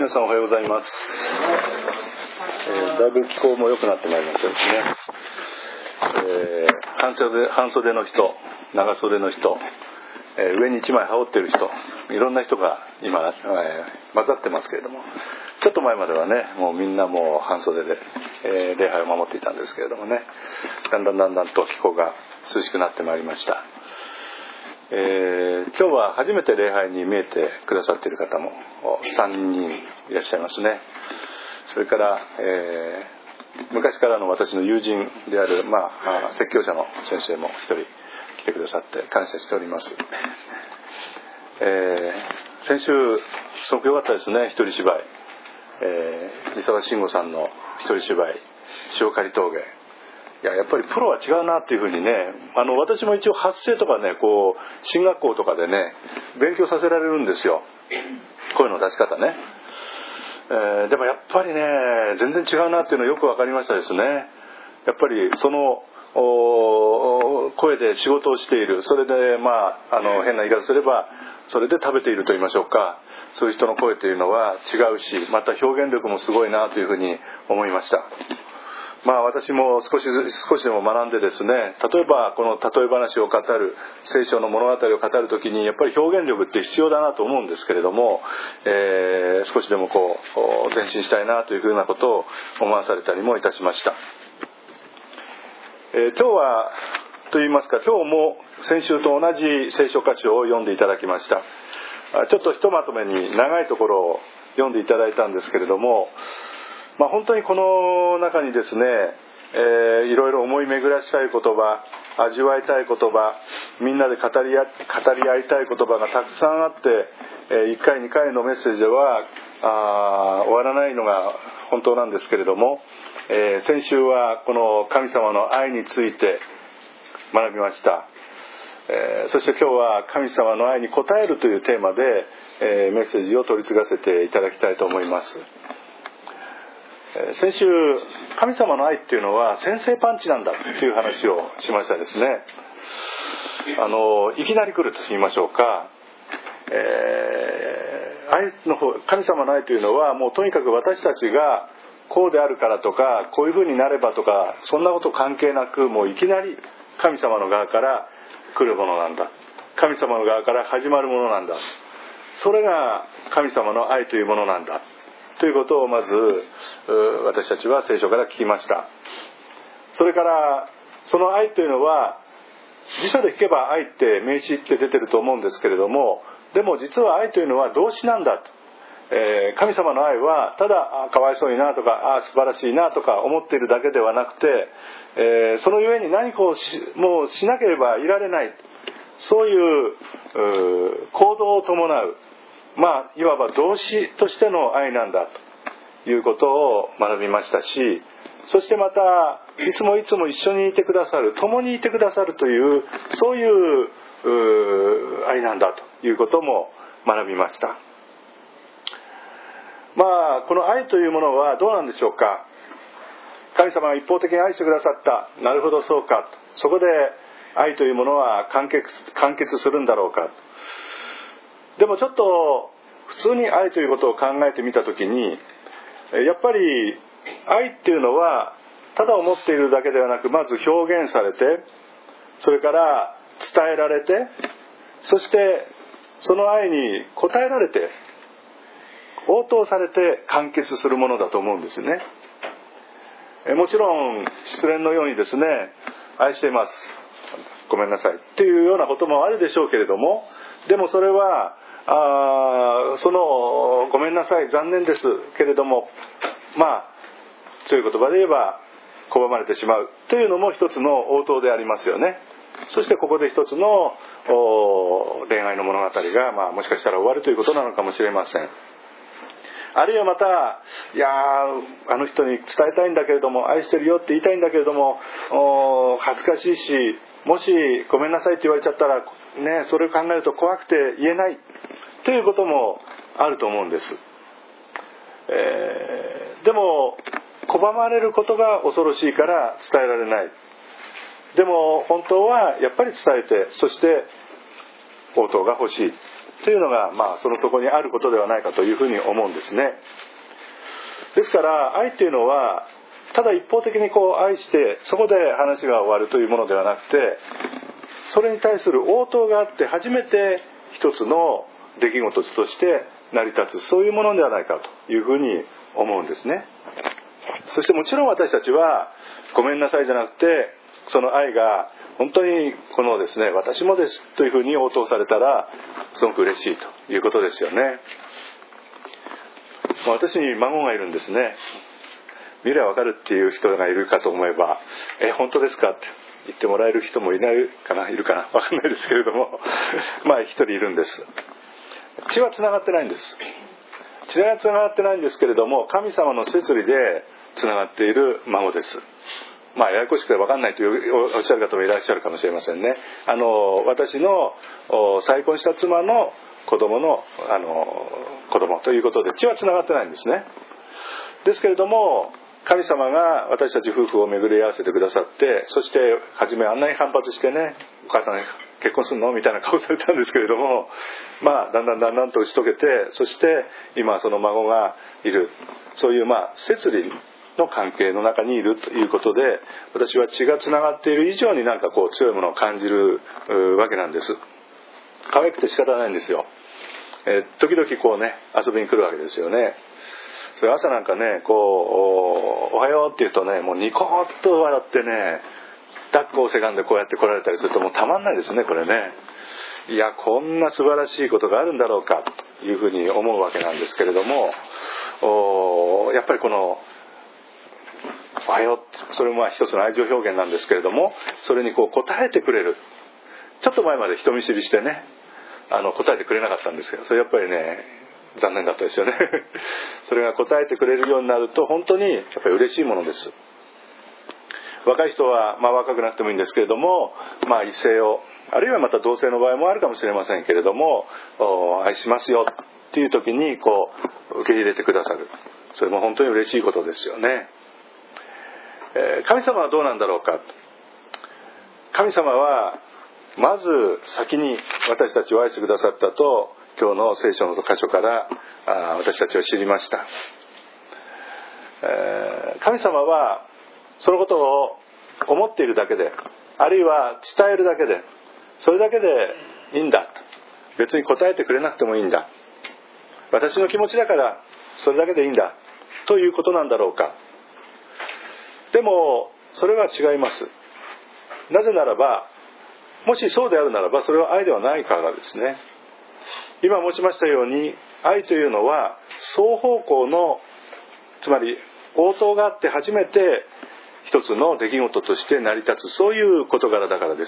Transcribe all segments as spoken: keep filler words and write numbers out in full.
皆さんおはようございます。えー、だいぶ気候も良くなってまいりましたですね。えー、半袖、半袖の人、長袖の人、えー、上に一枚羽織っている人、いろんな人が今、えー、混ざってますけれども、ちょっと前まではね、もうみんなもう半袖で、えー、礼拝を守っていたんですけれどもね、だんだんだんだんと気候が涼しくなってまいりました。えー、今日は初めて礼拝に見えてくださっている方もさんにんいらっしゃいますね。それから、えー、昔からの私の友人である、まあ、説教者の先生も一人来てくださって感謝しております。えー、先週すごく良かったですね。一人芝居、えー、三沢慎吾さんの一人芝居塩刈峠。いや、やっぱりプロは違うなっていうふうにね、あの私も一応発声とかね、こう進学校とかでね勉強させられるんですよ、声の出し方ね。えー、でもやっぱりね全然違うなっていうのよく分かりましたですね。やっぱりその声で仕事をしている、それでまあ、あの変な言い方すればそれで食べていると言いましょうか、そういう人の声というのは違うし、また表現力もすごいなというふうに思いました。まあ私も少し少しでも学んでですね、例えばこの例え話を語る、聖書の物語を語るときにやっぱり表現力って必要だなと思うんですけれども、えー、少しでもこう前進したいなというふうなことを思わされたりもいたしました。えー、今日はと言いますか、今日も先週と同じ聖書箇所を読んでいただきました。ちょっとひとまとめに長いところを読んでいただいたんですけれども、まあ、本当にこの中にですね、えー、いろいろ思い巡らしたい言葉、味わいたい言葉、みんなで語り合、語り合いたい言葉がたくさんあって、えー、いっかいにかいのメッセージではあ終わらないのが本当なんですけれども、えー、先週はこの神様の愛について学びました。えー、そして今日は神様の愛に応えるというテーマで、えー、メッセージを取り継がせていただきたいと思います。先週神様の愛っていうのは先制パンチなんだという話をしましたですね。あのいきなり来ると言いましょうか、えー、愛の方、神様の愛というのはもうとにかく私たちがこうであるからとかこういうふうになればとかそんなこと関係なく、もういきなり神様の側から来るものなんだ、神様の側から始まるものなんだ、それが神様の愛というものなんだということをまず私たちは聖書から聞きました。それからその愛というのは辞書で聞けば愛って名詞って出てると思うんですけれども、でも実は愛というのは動詞なんだと、えー、神様の愛はただかわいそうになとかあ素晴らしいなとか思っているだけではなくて、えー、そのゆえに何かをしもうしなければいられない、そういう行動を伴う、まあいわば動詞としての愛なんだということを学びましたし、そしてまたいつもいつも一緒にいてくださる、共にいてくださるというそういう愛なんだということも学びました。まあこの愛というものはどうなんでしょうか。神様が一方的に愛してくださった、なるほどそうか、そこで愛というものは完結、完結するんだろうか。でもちょっと普通に愛ということを考えてみたときに、やっぱり愛っていうのはただ思っているだけではなく、まず表現されて、それから伝えられて、そしてその愛に応えられて応答されて完結するものだと思うんですね。もちろん失恋のようにですね、愛しています、ごめんなさいっていうようなこともあるでしょうけれども、でもそれはあそのごめんなさい残念ですけれども、まあ強い言葉で言えば拒まれてしまうというのも一つの応答でありますよね。そしてここで一つの恋愛の物語が、まあ、もしかしたら終わるということなのかもしれません。あるいはまた、いやあの人に伝えたいんだけれども、愛してるよって言いたいんだけれども恥ずかしいし、もしごめんなさいって言われちゃったらね、それを考えると怖くて言えないということもあると思うんです。えー、でも拒まれることが恐ろしいから伝えられない。でも本当はやっぱり伝えて、そして応答が欲しい。 というのが、まあ、その底にあることではないかというふうに思うんですね。ですから愛というのはただ一方的にこう愛してそこで話が終わるというものではなくて、それに対する応答があって初めて一つの出来事として成り立つ、そういうものではないかというふうに思うんですね。そしてもちろん私たちはごめんなさいじゃなくて、その愛が本当にこのですね、私もですというふうに応答されたらすごく嬉しいということですよね。私に孫がいるんですね。見ればわかるっていう人がいるかと思えば、え本当ですかって言ってもらえる人もいないかな、いるかな、わかんないですけれどもまあ一人いるんです。血はつながってないんです。血はつながってないんですけれども、神様の摂理でつながっている孫です。まあややこしくてわかんないとおっしゃる方もいらっしゃるかもしれませんね。あの私の再婚した妻の子供のあの子供ということで血はつながってないんですね。ですけれども神様が私たち夫婦を巡り合わせてくださって、そして初めあんなに反発してね、お母さん結婚するのみたいな顔されたんですけれども、まあだんだんだんだんと打ち解けて、そして今その孫がいる、そういうまあ摂理の関係の中にいるということで、私は血がつながっている以上になんかこう強いものを感じるわけなんです。可愛くて仕方ないんですよ。えー、時々こうね遊びに来るわけですよね。それ朝なんかねこう お, おはようって言うとね、もうニコッと笑ってね、抱っこをせがんでこうやって来られたりするともうたまんないですね、これね。いや、こんな素晴らしいことがあるんだろうかというふうに思うわけなんですけれども、おやっぱりこのおはよう、それもまあ一つの愛情表現なんですけれども、それにこう応えてくれる。ちょっと前まで人見知りしてね、あの答えてくれなかったんですけど、それやっぱりね残念だったですよねそれが答えてくれるようになると本当にやっぱり嬉しいものです。若い人は、まあ、若くなってもいいんですけれども、まあ、異性をあるいはまた同性の場合もあるかもしれませんけれども、愛しますよっていう時にこう受け入れてくださる、それも本当に嬉しいことですよね。えー、神様はどうなんだろうか。神様はまず先に私たちを愛してくださったと今日の聖書の箇所からあ私たちは知りました。えー、神様はそのことを思っているだけで、あるいは伝えるだけで、それだけでいいんだ、別に答えてくれなくてもいいんだ、私の気持ちだからそれだけでいいんだということなんだろうか。でもそれは違います。なぜならば、もしそうであるならばそれは愛ではないからですね。今申しましたように、愛というのは双方向の、つまり応答があって初めて一つの出来事として成り立つ、そういう事柄だからです。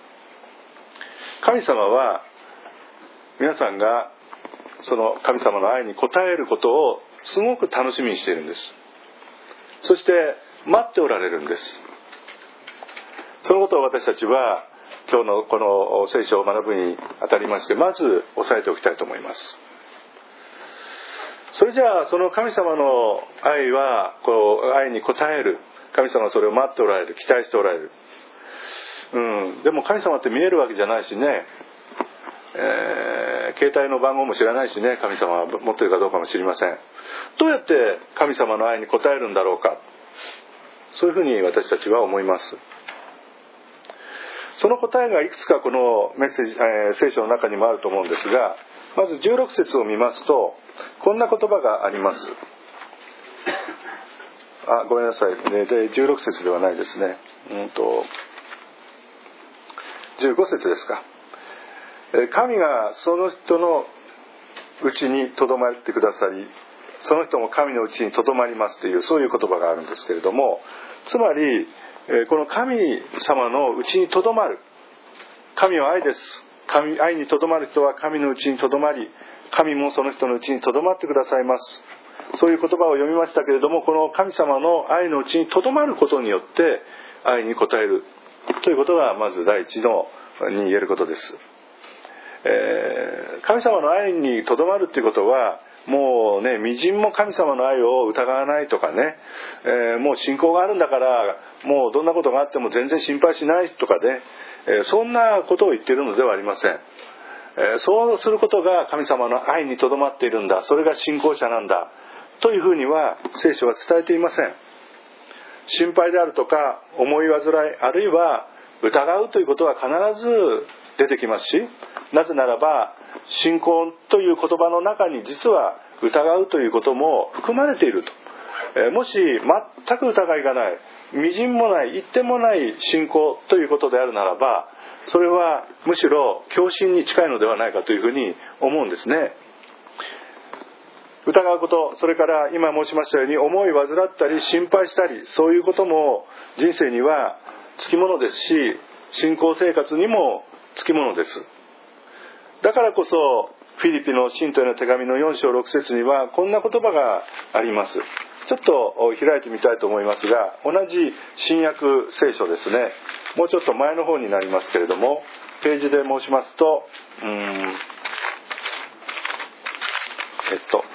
神様は皆さんがその神様の愛に応えることをすごく楽しみにしているんです。そして待っておられるんです。そのことを私たちは今日のこの聖書を学ぶにあたりましてまず押さえておきたいと思います。それじゃあその神様の愛はこう愛に応える、神様はそれを待っておられる、期待しておられる、うん、でも神様って見えるわけじゃないしね、えー、携帯の番号も知らないしね、神様は持っているかどうかも知りません。どうやって神様の愛に応えるんだろうか、そういうふうに私たちは思います。その答えがいくつかこのメッセージ、えー、聖書の中にもあると思うんですが、まずじゅうろく節を見ますとこんな言葉があります。あ、ごめんなさい、ね、でじゅうろく節ではないですね、うんとじゅうご節ですか。神がその人のうちにとどまってくださり、その人も神のうちにとどまりますという、そういう言葉があるんですけれども、つまりこの神様のうちにとどまる、神は愛です。神、愛にとどまる人は神のうちにとどまり、神もその人のうちにとどまってくださいます。そういう言葉を読みましたけれども、この神様の愛のうちにとどまることによって愛に応えるということがまず第一のに言えることです。えー、神様の愛にとどまるということはもうね、みじんも神様の愛を疑わないとかね、えー、もう信仰があるんだからもうどんなことがあっても全然心配しないとかね、えー、そんなことを言っているのではありません。 そうすることが神様の愛にとどまっているんだ、それが信仰者なんだというふうには聖書は伝えていません。心配であるとか思い煩い、あるいは疑うということは必ず出てきますし、なぜならば信仰という言葉の中に実は疑うということも含まれていると。もし全く疑いがない、微塵もない、一点もない信仰ということであるならば、それはむしろ狂信に近いのではないかというふうに思うんですね。疑うこと、それから今申しましたように思い煩ったり心配したり、そういうことも人生にはつきものですし、信仰生活にもつきものです。だからこそフィリピの信徒への手紙のよん章ろく節にはこんな言葉があります。ちょっと開いてみたいと思いますが、同じ新約聖書ですね。もうちょっと前の方になりますけれども、ページで申しますと、うーんえっと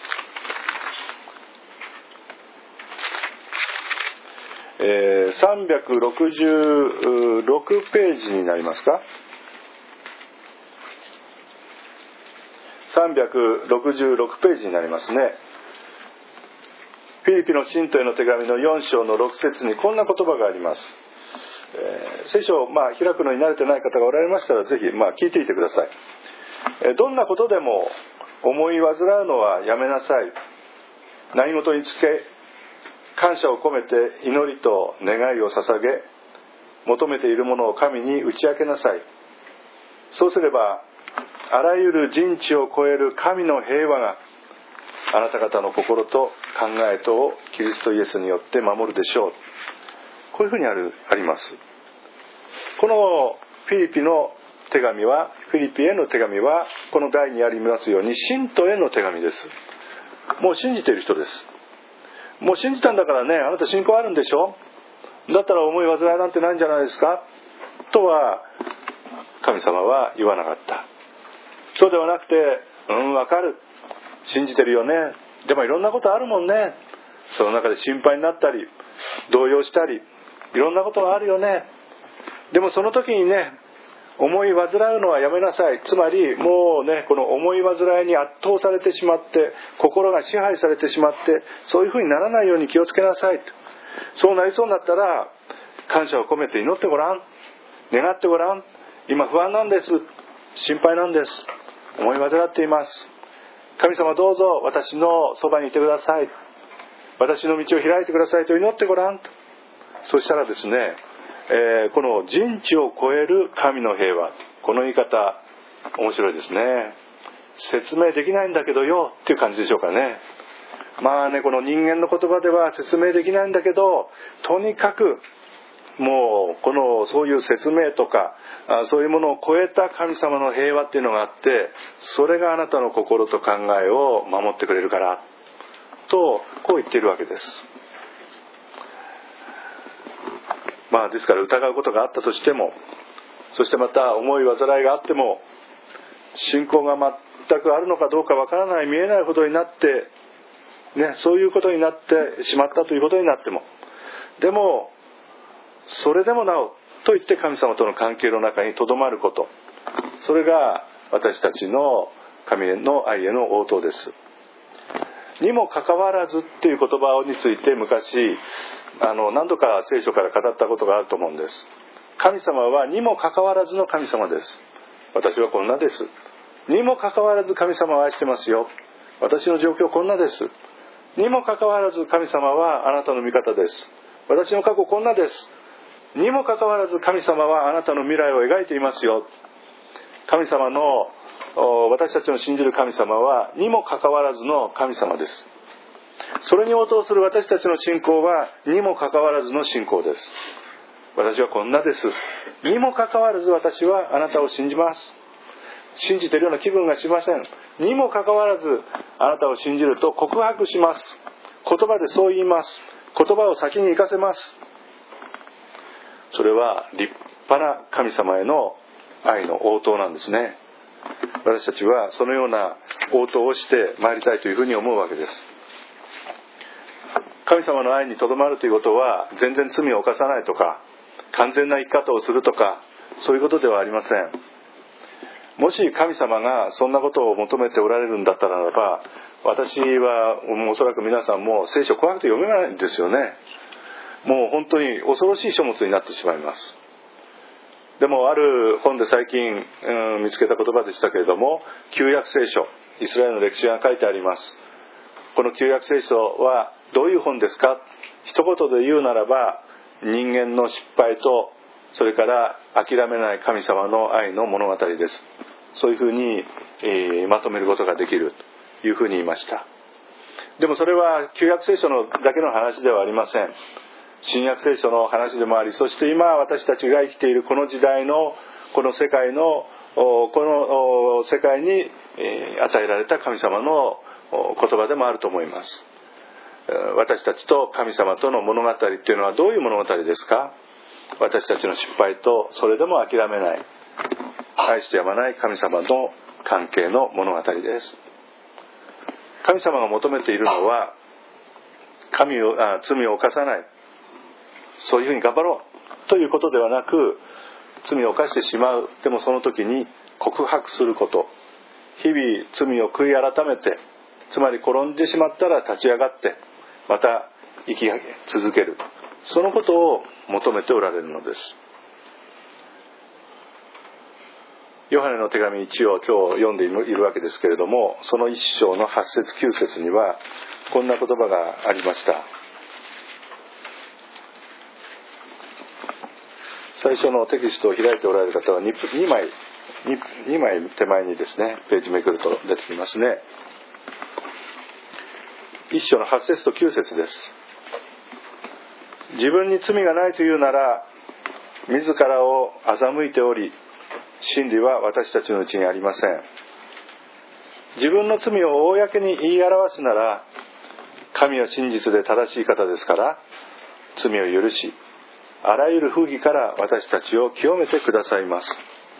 えー、さんびゃくろくじゅうろくページになりますか。さんびゃくろくじゅうろくページになりますね。フィリピの信徒への手紙のよん章のろく節にこんな言葉があります。えー、聖書を、まあ、開くのに慣れてない方がおられましたらぜひ、まあ、聞いていてください。えー、どんなことでも思い煩うのはやめなさい。何事につけ感謝を込めて祈りと願いを捧げ、求めているものを神に打ち明けなさい。そうすればあらゆる人知を超える神の平和があなた方の心と考えとをキリストイエスによって守るでしょう。こういうふうにある、あります。このフィリピの手紙は、フィリピへの手紙はこの題にありますように信徒への手紙です。もう信じている人です。もう信じたんだからね、あなた信仰あるんでしょ、だったら思い煩いなんてないんじゃないですかとは神様は言わなかった。そうではなくて、うんわかる、信じてるよね、でもいろんなことあるもんね、その中で心配になったり動揺したりいろんなことがあるよね、でもその時にね、思い煩うのはやめなさい。つまりもうね、この思い煩いに圧倒されてしまって、心が支配されてしまって、そういうふうにならないように気をつけなさい。そうなりそうになったら感謝を込めて祈ってごらん、願ってごらん。今不安なんです、心配なんです、思い煩っています、神様どうぞ私のそばにいてください、私の道を開いてくださいと祈ってごらん。そしたらですね、えー、この人知を超える神の平和、この言い方面白いですね。説明できないんだけどよっていう感じでしょうかね。まあね、この人間の言葉では説明できないんだけど、とにかくもうこのそういう説明とかそういうものを超えた神様の平和っていうのがあって、それがあなたの心と考えを守ってくれるからとこう言っているわけです。まあですから疑うことがあったとしても、そしてまた思い煩いがあっても、信仰が全くあるのかどうかわからない、見えないほどになってね、そういうことになってしまったということになっても、でもそれでもなおと言って神様との関係の中にとどまること、それが私たちの神の愛への応答です。にもかかわらずっていう言葉について昔あの何度か聖書から語ったことがあると思うんです。神様はにもかかわらずの神様です。私はこんなです。にもかかわらず神様を愛してますよ。私の状況こんなです。にもかかわらず神様はあなたの味方です。私の過去こんなです。にもかかわらず神様はあなたの未来を描いていますよ。神様の私たちの信じる神様はにもかかわらずの神様です。それに応答する私たちの信仰はにもかかわらずの信仰です。私はこんなです。にもかかわらず私はあなたを信じます。信じているような気分がしません。にもかかわらずあなたを信じると告白します。言葉でそう言います。言葉を先に行かせます。それは立派な神様への愛の応答なんですね。私たちはそのような応答をしてまいりたいというふうに思うわけです。神様の愛にとどまるということは全然罪を犯さないとか完全な生き方をするとかそういうことではありません。 もし神様がそんなことを求めておられるんだったならば、私はおそらく皆さんも聖書怖くて読めないんですよね。もう本当に恐ろしい書物になってしまいます。でもある本で最近、うん、見つけた言葉でしたけれども、旧約聖書、イスラエルの歴史が書いてあります。この旧約聖書はどういう本ですか？一言で言うならば、人間の失敗とそれから諦めない神様の愛の物語です。そういうふうに、えー、まとめることができるというふうに言いました。でもそれは旧約聖書のだけの話ではありません。新約聖書の話でもあり、そして今私たちが生きているこの時代のこの世界のこの世界に与えられた神様の言葉でもあると思います。私たちと神様との物語っていうのはどういう物語ですか？私たちの失敗とそれでも諦めない、愛してやまない神様の関係の物語です。神様が求めているのは神をあ罪を犯さない、そういうふうに頑張ろうということではなく、罪を犯してしまう、でもその時に告白すること、日々罪を悔い改めて、つまり転んでしまったら立ち上がってまた生き続ける、そのことを求めておられるのです。ヨハネの手紙いちを今日読んでいるわけですけれども、そのいっ章のはち節きゅう節にはこんな言葉がありました。最初のテキストを開いておられる方は 2, 2, 枚 2, 2枚手前にですね、ページめくると出てきますね。いっ章のはち節ときゅう節です。自分に罪がないというなら自らを欺いており、真理は私たちのうちにありません。自分の罪を公に言い表すなら、神は真実で正しい方ですから、罪を許し、あらゆる不義から私たちを清めてくださいます。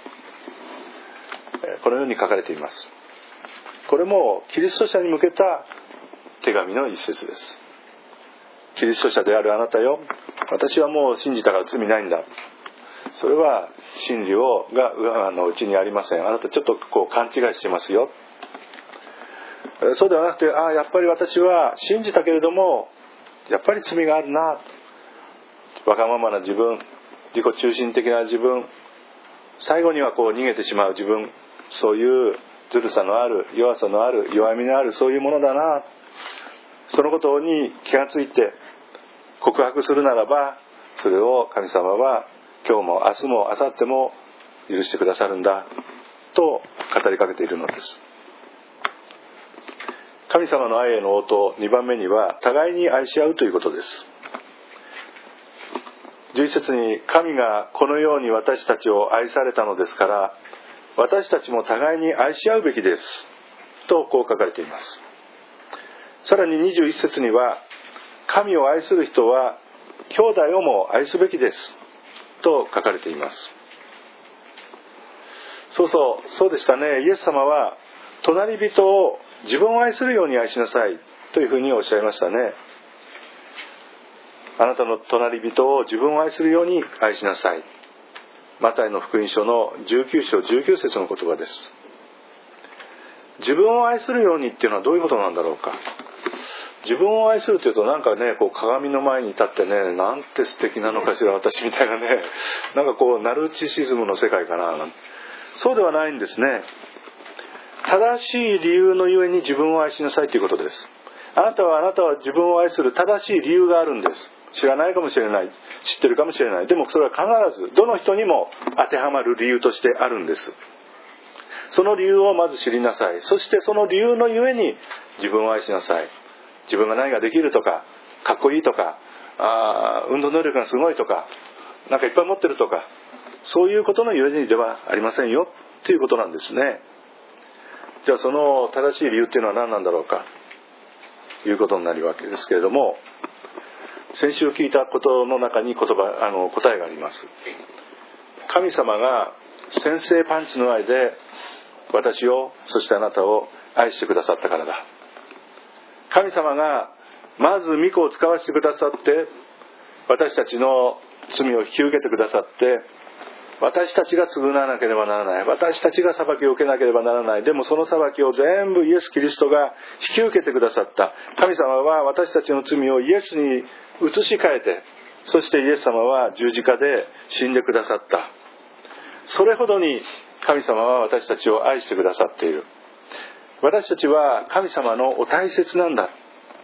このように書かれています。これもキリスト者に向けた手紙の一節です。キリスト者であるあなたよ、私はもう信じたから罪ないんだ。それは真理をがあのうちにありません。あなたちょっとこう勘違いしてますよ。そうではなくて、ああやっぱり私は信じたけれどもやっぱり罪があるな、わがままな自分、自己中心的な自分、最後にはこう逃げてしまう自分、そういうずるさのある、弱さのある、弱みのある、そういうものだな、そのことに気がついて告白するならば、それを神様は今日も明日も明後日も許してくださるんだと語りかけているのです。神様の愛への応答、にばんめには互いに愛し合うということです。じゅういち節に、神がこのように私たちを愛されたのですから私たちも互いに愛し合うべきですとこう書かれています。さらににじゅういち節には、神を愛する人は兄弟をも愛すべきですと書かれています。そうそう、そうでしたね。イエス様は隣人を自分を愛するように愛しなさいというふうにおっしゃいましたね。あなたの隣人を自分を愛するように愛しなさい。マタイの福音書のじゅうきゅう章じゅうきゅう節の言葉です。自分を愛するようにっていうのはどういうことなんだろうか。自分を愛するというとなんかね、こう鏡の前に立ってね、なんて素敵なのかしら私みたいなね、なんかこうナルチシズムの世界かな。そうではないんですね。正しい理由のゆえに自分を愛しなさいということです。あなたはあなたは自分を愛する正しい理由があるんです。知らないかもしれない、知ってるかもしれない。でもそれは必ずどの人にも当てはまる理由としてあるんです。その理由をまず知りなさい。そしてその理由のゆえに自分を愛しなさい。自分が何ができるとか、かっこいいとか、あ運動能力がすごいとか、なんかいっぱい持ってるとか、そういうことのゆえにではありませんよということなんですね。じゃあその正しい理由っていうのは何なんだろうかということになるわけですけれども、先週聞いたことの中に言葉あの答えがあります。神様が先制パンチの愛で私を、そしてあなたを愛してくださったからだ。神様がまず御子を使わせてくださって、私たちの罪を引き受けてくださって、 私たちが償わなければならない、私たちが裁きを受けなければならない。でもその裁きを全部イエス・キリストが引き受けてくださった。神様は私たちの罪をイエスに移し替えて、そしてイエス様は十字架で死んでくださった。それほどに神様は私たちを愛してくださっている。私たちは神様のお大切なんだ、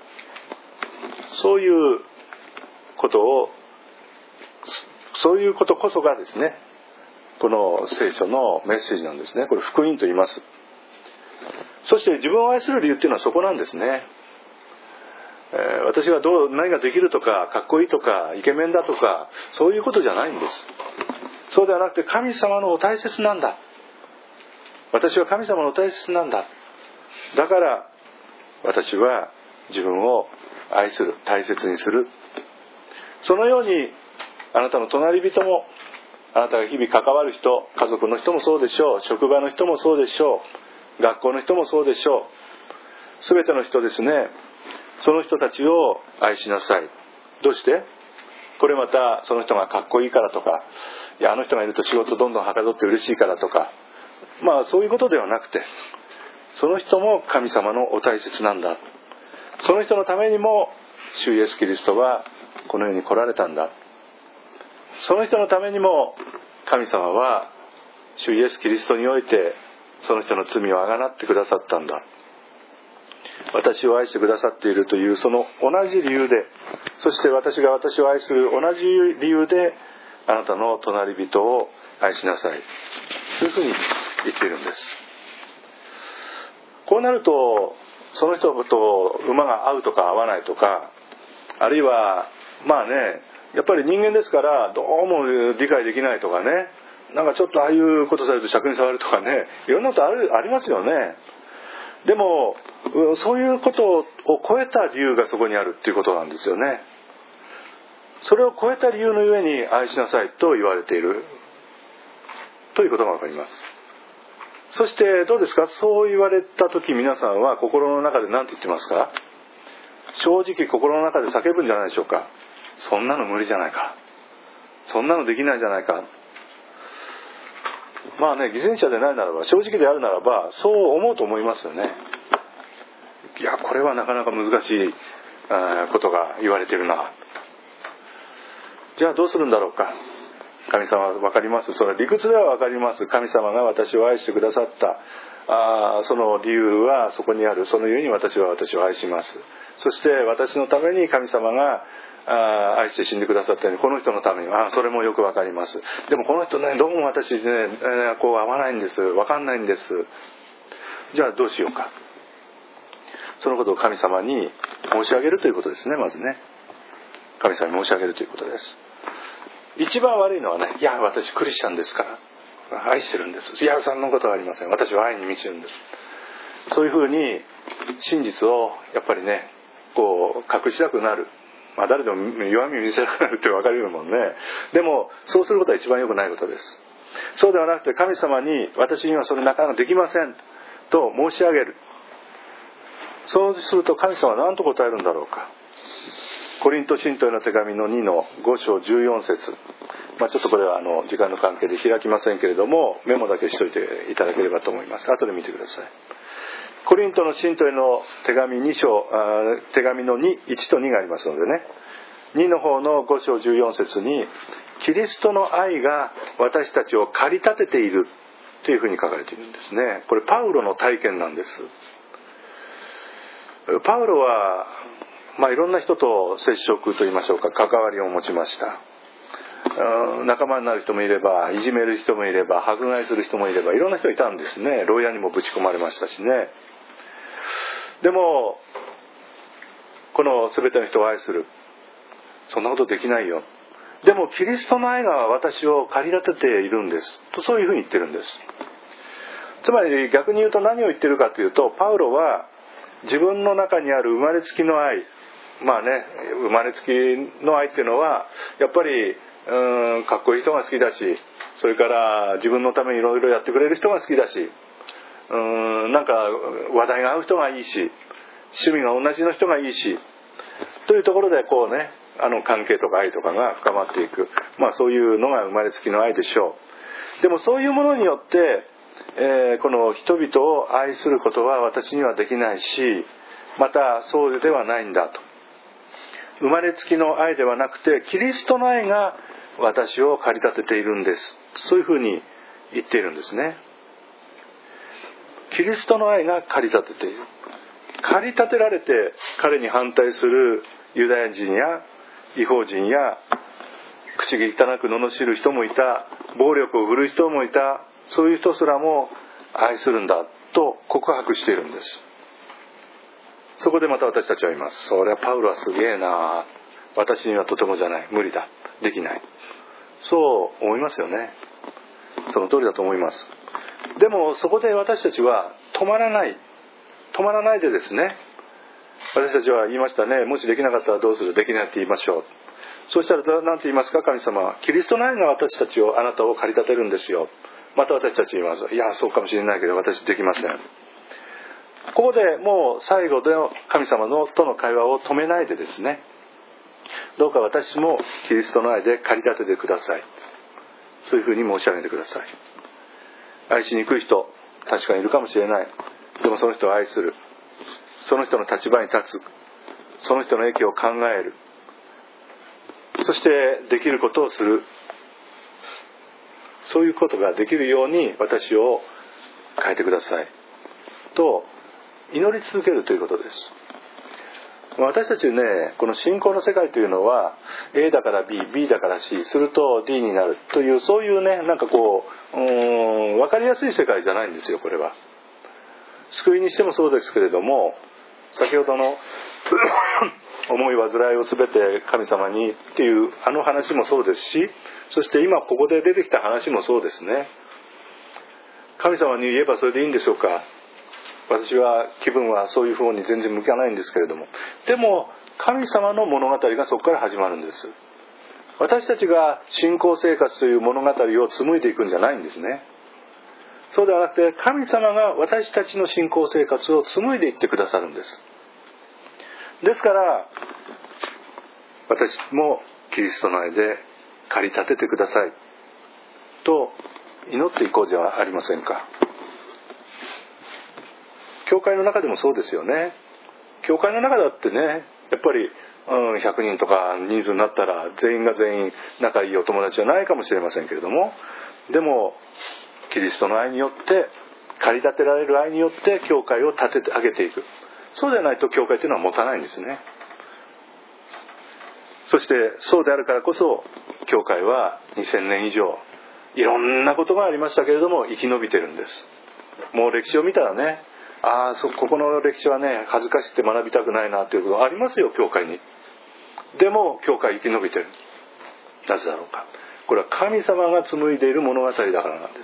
そういうことを、そういうことこそがですね、この聖書のメッセージなんですね。これ福音と言います。そして自分を愛する理由っていうのはそこなんですね。えー、私がどう何ができるとか、かっこいいとか、イケメンだとか、そういうことじゃないんです。そうではなくて、神様のお大切なんだ、私は神様のお大切なんだ、だから私は自分を愛する、大切にする。そのようにあなたの隣人も、あなたが日々関わる人、家族の人もそうでしょう、職場の人もそうでしょう、学校の人もそうでしょう、すべての人ですね、その人たちを愛しなさい。どうして？これまたその人がかっこいいからとか、いやあの人がいると仕事どんどんはかどって嬉しいからとか、まあそういうことではなくて、その人も神様のお大切なんだ、その人のためにも主イエスキリストはこの世に来られたんだ、その人のためにも神様は主イエスキリストにおいてその人の罪をあがなってくださったんだ、私を愛してくださっているというその同じ理由で、そして私が私を愛する同じ理由であなたの隣人を愛しなさいというふうに言っているんです。こうなるとその人と馬が合うとか合わないとか、あるいはまあね、やっぱり人間ですからどうも理解できないとかね、なんかちょっとああいうことされると尺に触るとかね、いろんなことある、ありますよね。でもそういうことを超えた理由がそこにあるっていうことなんですよね。それを超えた理由のゆえに愛しなさいと言われているということがわかります。そしてどうですか、そう言われた時皆さんは心の中で何て言ってますか？正直心の中で叫ぶんじゃないでしょうか。そんなの無理じゃないか、そんなのできないじゃないか。まあね、偽善者でないならば、正直であるならばそう思うと思いますよね。いやこれはなかなか難しいことが言われているな。じゃあどうするんだろうか。神様は分かります。それは理屈では分かります。神様が私を愛してくださったあその理由はそこにある。そのゆえに私は私を愛します。そして私のために神様があ愛して死んでくださったように、この人のためにあそれもよく分かります。でもこの人ね、どうも私ね、えー、こう合わないんです、分かんないんです。じゃあどうしようか。そのことを神様に申し上げるということですね。まずね、神様に申し上げるということです。一番悪いのはね、いや私クリスチャンですから愛してるんです、いやそんなことはありません、私は愛に満ちるんです、そういうふうに真実をやっぱりねこう隠したくなる。まあ誰でも弱みを見せたくなるって分かるもんね。でもそうすることは一番良くないことです。そうではなくて、神様に私にはそれなかなかできませんと申し上げる。そうすると神様は何と答えるんだろうか。コリント信徒への手紙のにのご章じゅうよん節、まあ、ちょっとこれはあの時間の関係で開きませんけれども、メモだけしといていただければと思います。後で見てください。コリントの信徒への手紙に章、手紙のに、いちとにがありますのでね、にの方のご章じゅうよん節に、キリストの愛が私たちを駆り立てているというふうに書かれているんですね。これパウロの体験なんです。パウロはまあ、いろんな人と接触といいましょうか、関わりを持ちました。仲間になる人もいれば、いじめる人もいれば、迫害する人もいれば、いろんな人いたんですね。牢屋にもぶち込まれましたしね。でもこの全ての人を愛する、そんなことできないよ。でもキリストの愛が私を駆り立てているんですと、そういうふうに言ってるんです。つまり逆に言うと何を言ってるかというと、パウロは自分の中にある生まれつきの愛、まあね、生まれつきの愛っていうのはやっぱりうーんかっこいい人が好きだし、それから自分のためにいろいろやってくれる人が好きだし、うーんなんか話題が合う人がいいし、趣味が同じの人がいいしというところでこうね、あの関係とか愛とかが深まっていく、まあそういうのが生まれつきの愛でしょでもそういうものによって、えー、この人々を愛することは私にはできないし、またそうではないんだと。生まれつきの愛ではなくてキリストの愛が私を駆り立てているんです。そういうふうに言っているんですね。キリストの愛が駆り立てている。駆り立てられて彼に反対するユダヤ人や異邦人や口汚く罵る人もいた、暴力を振るう人もいた、そういう人すらも愛するんだと告白しているんです。そこでまた私たちは言います。それはパウロはすげえな、私にはとてもじゃない、無理だ、できない、そう思いますよね。その通りだと思います。でもそこで私たちは止まらない止まらないでですね、私たちは言いましたね。もしできなかったらどうする、できないって言いましょう。そうしたら何て言いますか、神様はキリストの愛が私たちを、あなたを駆り立てるんですよ。また私たち言います。いやそうかもしれないけど私できません。ここでもう最後で神様のとの会話を止めないでですね、どうか私もキリストの愛で駆り立ててください、そういうふうに申し上げてください。愛しにくい人確かにいるかもしれない。でもその人を愛する、その人の立場に立つ、その人の益を考える、そしてできることをする、そういうことができるように私を変えてくださいと祈り続けるということです。私たちね、この信仰の世界というのは A だから B、B だから C すると D になるという、そういうね、なんかこう、うーん分かりやすい世界じゃないんですよ。これは救いにしてもそうですけれども、先ほどの思い煩いをすべて神様にっていうあの話もそうですし、そして今ここで出てきた話もそうですね。神様に言えばそれでいいんでしょうか。私は気分はそういう方に全然向かないんですけれども、でも神様の物語がそこから始まるんです。私たちが信仰生活という物語を紡いでいくんじゃないんですね。そうではなくて神様が私たちの信仰生活を紡いでいってくださるんです。ですから私もキリストの愛で駆り立ててくださいと祈っていこうじゃありませんか。教会の中でもそうですよね。教会の中だってね、やっぱり、うん、ひゃくにんとか人数になったら全員が全員仲いいお友達じゃないかもしれませんけれども、でもキリストの愛によって駆り立てられる愛によって教会を立ててあげていく。そうでないと教会というのは持たないんですね。そしてそうであるからこそ教会はにせんねん以上いろんなことがありましたけれども生き延びてるんです。もう歴史を見たらね、ああそここの歴史はね恥ずかしくて学びたくないなということがありますよ、教会に。でも教会生き延びてる。なぜだろうか。これは神様が紡いでいる物語だからなんです。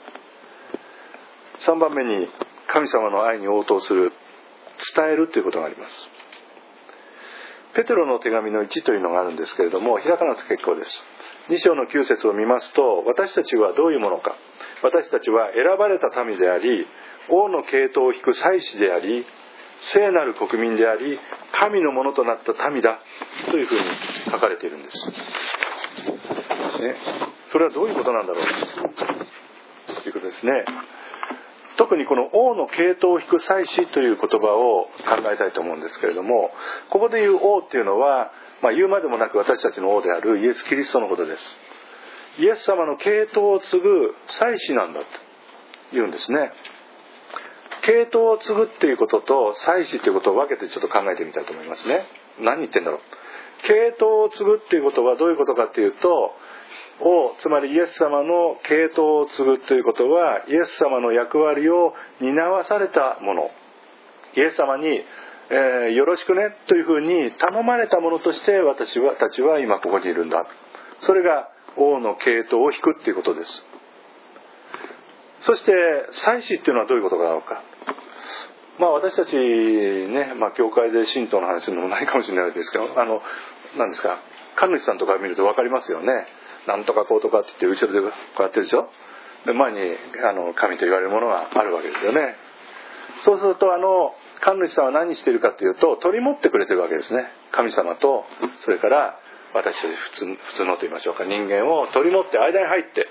さんばんめに神様の愛に応答する、伝えるということがあります。ペテロの手紙のいちというのがあるんですけれども、開かなくて結構です。に章のきゅう節を見ますと、私たちはどういうものか。私たちは選ばれた民であり、王の系統を引く祭司であり、聖なる国民であり、神のものとなった民だというふうに書かれているんです、ね、それはどういうことなんだろうということですね。特にこの王の系統を引く祭司という言葉を考えたいと思うんですけれども、ここで言う王っていうのは、まあ、言うまでもなく私たちの王であるイエス・キリストのことです。イエス様の系統を継ぐ祭司なんだと言うんですね。系統を継ぐっていうことと祭司っていうことを分けてちょっと考えてみたいと思いますね。何言ってんだろう。系統を継ぐっていうことはどういうことかっていうと、王、つまりイエス様の系統を継ぐということは、イエス様の役割を担わされたもの、イエス様に、えー、よろしくねというふうに頼まれたものとして私はたちは今ここにいるんだ。それが王の系統を引くっていうことです。そして祭司っていうのはどういうことだろうか。まあ私たちね、まあ教会で神道の話するのもないかもしれないですけど、あの何ですか、神主さんとか見ると分かりますよね。なんとかこうとかって言って後ろでこうやってるでしょ。で前にあの神と言われるものがあるわけですよね。そうするとあの神主さんは何しているかというと、取り持ってくれてるわけですね。神様とそれから私たち普通、普通のと言いましょうか、人間を取り持って間に入って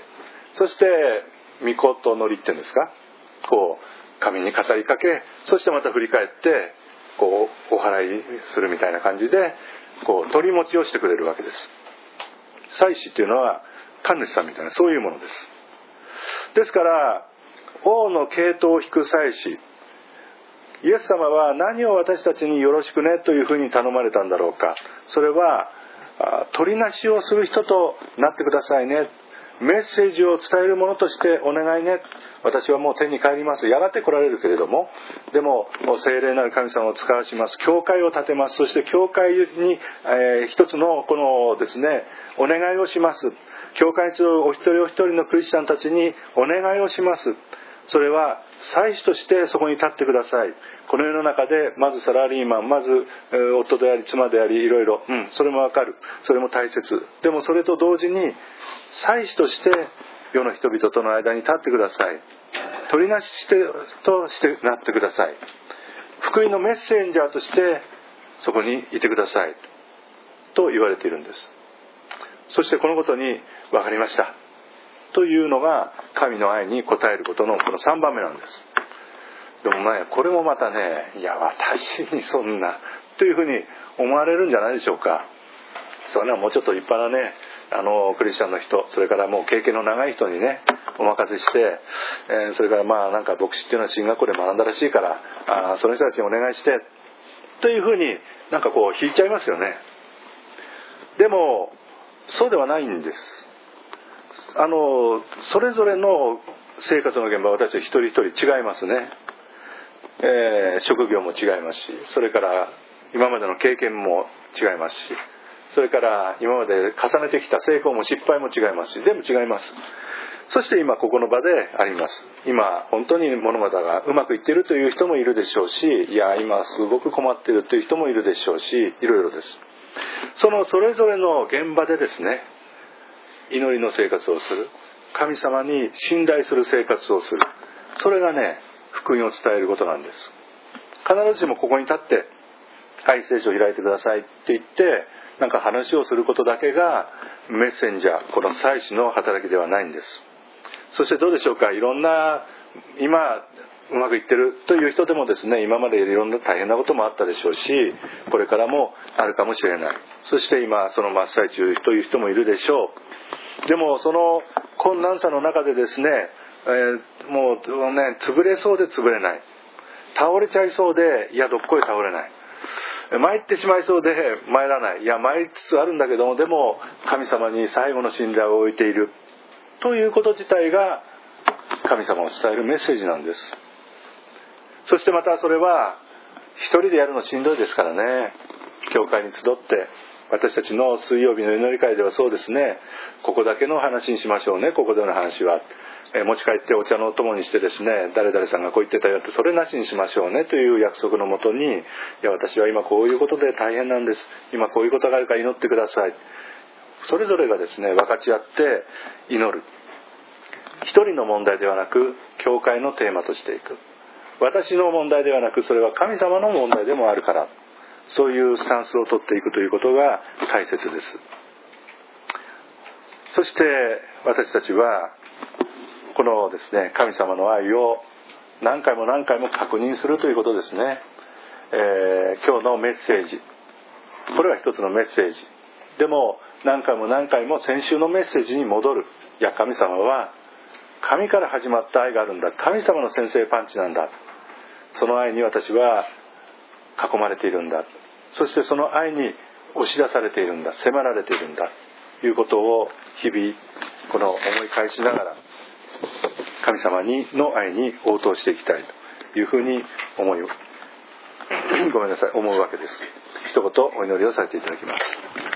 そして御事のりっていうんですか、こう神に語りかけ、そしてまた振り返ってこうお祓いするみたいな感じでこう取り持ちをしてくれるわけです。祭司っていうのは神主さんみたいなそういうものです。ですから王の系統を引く祭司、イエス様は何を私たちによろしくねというふうに頼まれたんだろうか。それは取りなしをする人となってくださいね、メッセージを伝えるものとしてお願いね、私はもう天に帰ります、やがて来られるけれども、でも聖霊なる神様を使わします、教会を建てます、そして教会に、えー、一つのこのですねお願いをします。教会に集うお一人お一人のクリスチャンたちにお願いをします。それは祭司としてそこに立ってください。この世の中でまずサラリーマン、まず夫であり妻でありいろいろ、うん、それもわかる、それも大切。でもそれと同時に祭司として世の人々との間に立ってください。取りなししてとしてなってください。福音のメッセンジャーとしてそこにいてくださいと言われているんです。そしてこのことに分かりましたというのが神の愛に応えることのこのさんばんめなんです。でもね、これもまたね、いや私にそんなというふうに思われるんじゃないでしょうか。それはもうちょっと立派なね、あのクリスチャンの人、それからもう経験の長い人にねお任せして、えー、それからまあなんか牧師っていうのは進学校で学んだらしいから、あその人たちにお願いしてというふうになんかこう引いちゃいますよね。でもそうではないんです。あのそれぞれの生活の現場は私たち一人一人違いますね。えー、職業も違いますし、それから今までの経験も違いますし、それから今まで重ねてきた成功も失敗も違いますし、全部違います。そして今ここの場であります。今本当に物事がうまくいっているという人もいるでしょうし、いや今すごく困っているという人もいるでしょうし、いろいろです。そのそれぞれの現場でですね、祈りの生活をする、神様に信頼する生活をする、それがね福音を伝えることなんです。必ずしもここに立ってはい聖書を開いてくださいって言ってなんか話をすることだけがメッセンジャー、この祭司の働きではないんです。そしてどうでしょうか、いろんな今うまくいってるという人でもですね、今までいろんな大変なこともあったでしょうし、これからもあるかもしれない。そして今その真っ最中という人もいるでしょう。でもその困難さの中でですね、えー、もうね潰れそうで潰れない、倒れちゃいそうでいやどっこい倒れない、参ってしまいそうで参らない、いや参りつつあるんだけども、でも神様に最後の信頼を置いているということ自体が神様を伝えるメッセージなんです。そしてまたそれは一人でやるのしんどいですからね。教会に集って私たちの水曜日の祈り会ではそうですね、ここだけの話にしましょうね、ここでの話は、えー、持ち帰ってお茶のお供にしてですね、誰々さんがこう言ってたよってそれなしにしましょうねという約束のもとに、いや私は今こういうことで大変なんです、今こういうことがあるから祈ってください、それぞれがですね分かち合って祈る。一人の問題ではなく教会のテーマとしていく、私の問題ではなくそれは神様の問題でもあるから、そういうスタンスを取っていくということが大切です。そして私たちはこのですね神様の愛を何回も何回も確認するということですね。えー、今日のメッセージ、これは一つのメッセージでも何回も何回も先週のメッセージに戻る。いや神様は神から始まった愛があるんだ、神様の先制パンチなんだ、その愛に私は囲まれているんだ、そしてその愛に押し出されているんだ、迫られているんだということを日々この思い返しながら神様にの愛に応答していきたいというふうに思いごめんなさい思うわけです。一言お祈りをさせていただきます。